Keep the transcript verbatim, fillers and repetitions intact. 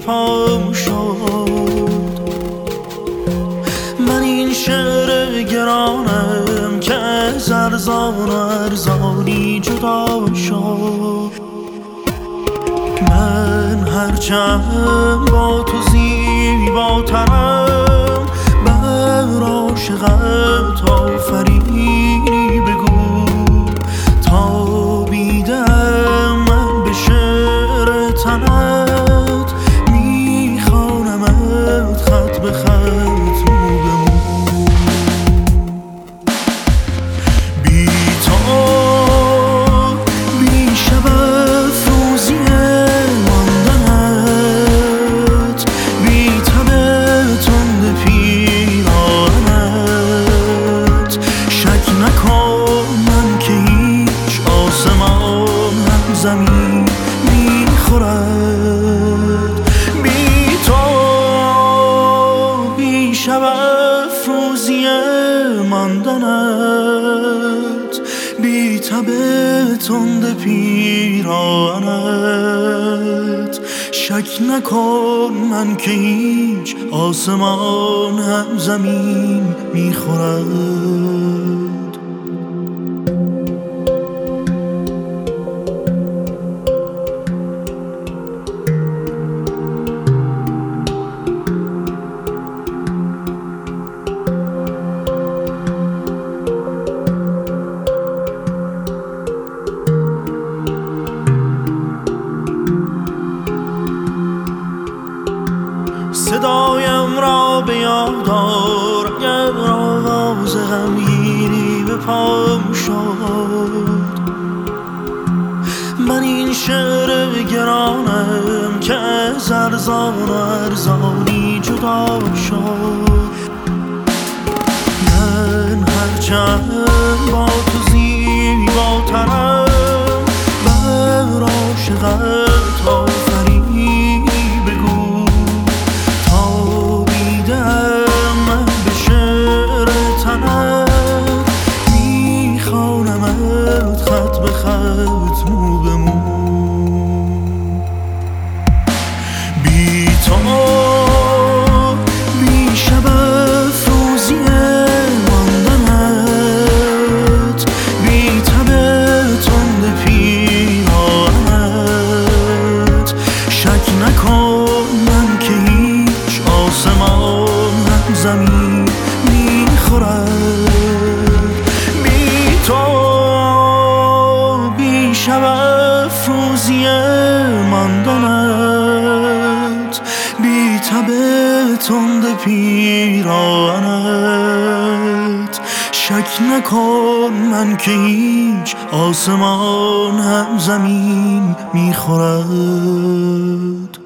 پام شد. من این شعر گرانم که از ارزان و ارزانی جدا شد. من هرچند با تو زیباترم، بر عاشقت آفرینی بگو. تابیدم من به شعر تنت، میخوانمت خط به خط مو به مو. بی تو بی شب افروزی ماندنت، بی تب تند پیرانت، شک نکن من که هیچ آسمان هم زمین میخورد. بی تو بی شب افروزی ماندنت، بی تب تند پیرانت، شک نکن من که هیچ آسمان هم زمین میخورد. صدایم را به یاد آر اگر آواز غمگینی به پام شد. من این شعر گرانم که از ارزان و ارزانی جدا شد. من هرچند با تو زیباترم، بر عاشقت آفرینی بگو. تابیدم من به شعر تنت، میخوانمت خط به خط مو به مو. بی تو بی شب افروزی ماندنت، بی تب تند پیرانت، شک نکن من که هیچ آسمان هم زمین میخورد. بی تو بی شب افروزی ماندنت، بی تب تند پیرانت، شک نکن من که هیچ آسمان هم زمین میخورد.